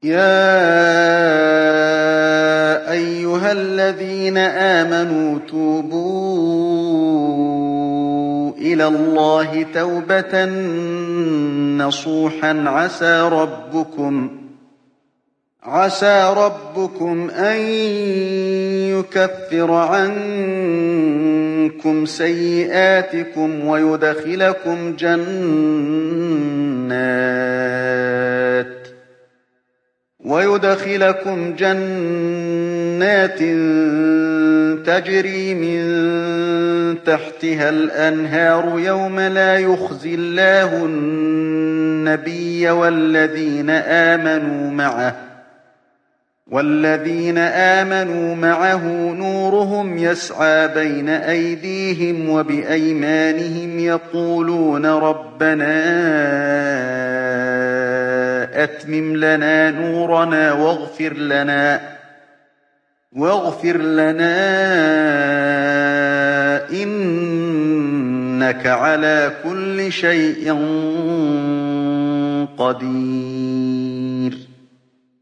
يَا أَيُّهَا الَّذِينَ آمَنُوا تُوبُوا إِلَى اللَّهِ تَوْبَةً نَّصُوحًا عسى ربكم أن يكفر عنكم سيئاتكم ويدخلكم جنات تجري من تحتها الأنهار يوم لا يخزي الله النبي والذين آمنوا معه نورهم يسعى بين أيديهم وبأيمانهم يقولون ربنا أتمم لنا نورنا واغفر لنا إنك على كل شيء قدير